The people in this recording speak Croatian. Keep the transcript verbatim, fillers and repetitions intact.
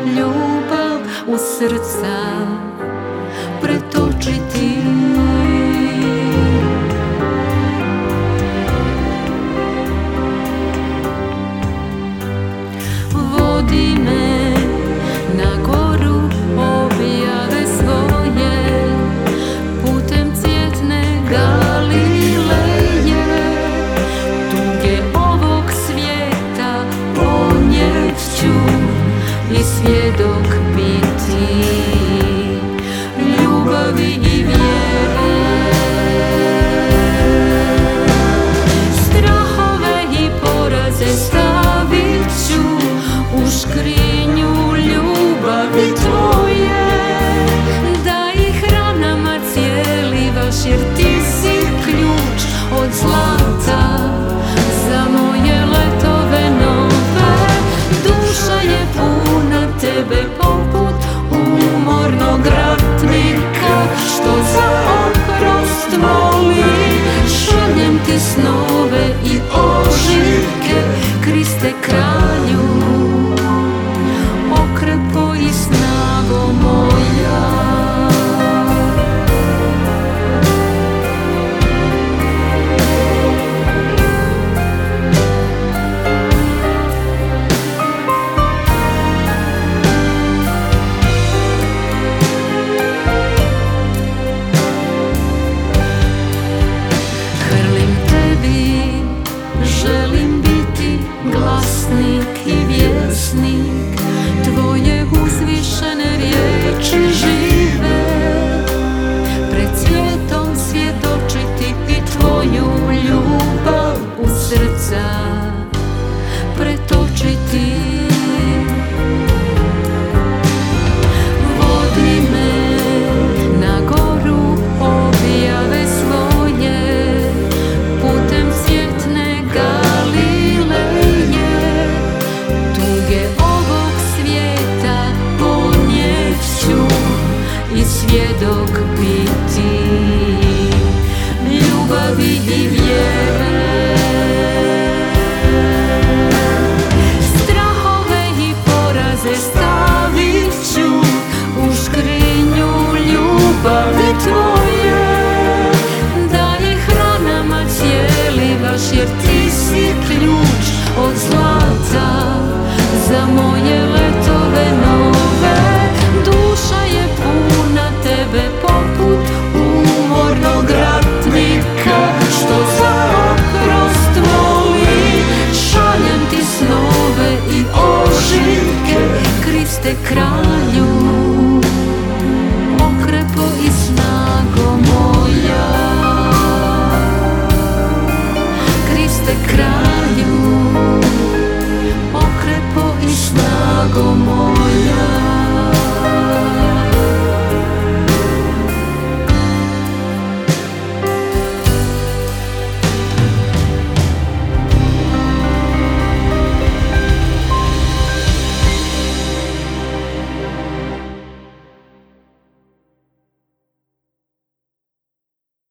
ljubav u srca pretočiti. Vodi me na goru objave svoje, putem cvjetne Galileje. Tuge ovog svijeta ponijet ću i svjedok biti ljubavi i vjere. Strahove i poraze stavit ću u škrinju ljubavi tvoje, da ih ranama cijelivaš, jer ti si ključ od zlata za moje letove nove. Duša je puna tebe poput umornog ratnika, što za oprost moli. Šaljem ti snove i ožiljke, Kriste kralju, okrepo i snago moja. Hrlim tebi, želim biti glasnik i vjesnik, tvoje uzvišene riječi žive. Pred svijetom svjedočiti i tvoju ljubav u srca pretočiti. Vodi me na goru objave svoje, putem cvjetne Galileje. Tuge ovog svijeta ponijet ću i svjedok biti ljubavi i vjere. Strahove i poraze stavit ću u škrinju ljubavi tvoje, da ih ranama cijelivaš, jer ti si ključ od zlata za moje letove nove. Duša je puna tebe poput umornog ratnika, što za oprost moli. Šaljem ti snove i ožiljke, Kriste kralju,